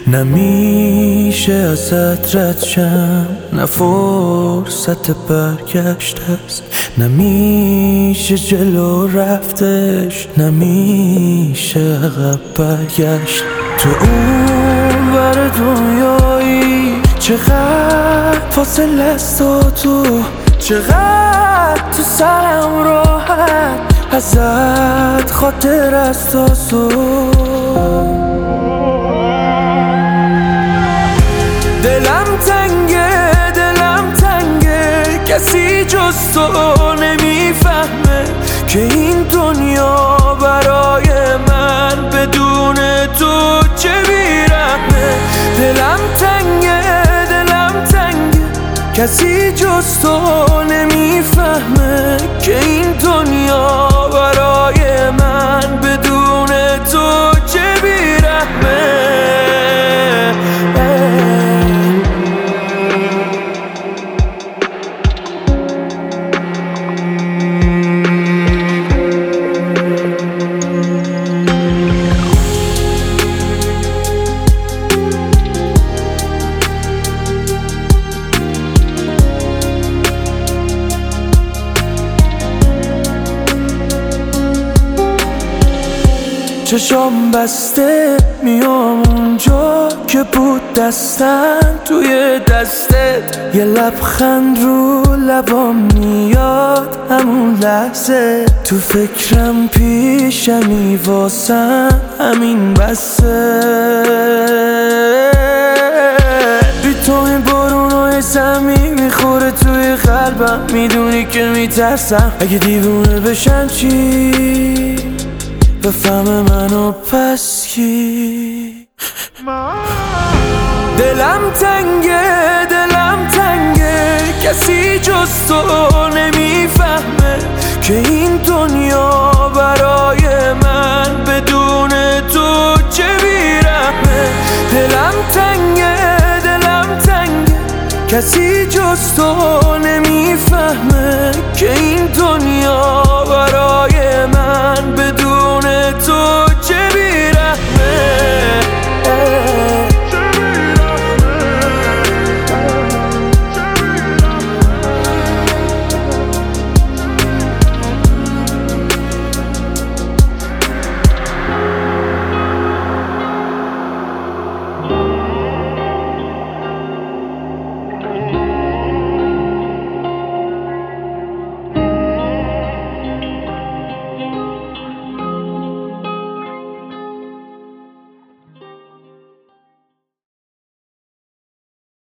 نمیشه ازت رد شم، نه فرصت برگشت است، نمیشه جلو رفتش، نمیشه عقب برگشت. تو اون ور دنیایی چقدر فاصله است تو، چقدر تو سرم راحت ازت خاطر است آسون. دلم تنگه کسی جز تو نمیفهمه که این دنیا برای من بدون تو چه بیرحمه. دلم تنگه کسی جز تو نمیفهمه که این دنیا برای من بدون تو چه بیرحمه. چشام بسته میام اونجا که بود دستم توی دستت، یه لبخند رو لبام میاد همون لحظه، تو فکرم پیشمی واسم همین بسه. بی تو این بارونای زمین میخوره توی قلبم، میدونی که میترسم اگه دیوونه بشم چی بفهم منو پس کی. دلم تنگه کسی جز تو نمیفهمه که این دنیا برای من بدون تو چه بیرحمه. دلم تنگه کسی جز تو نمیفهمه که این دنیا برای من بدون تو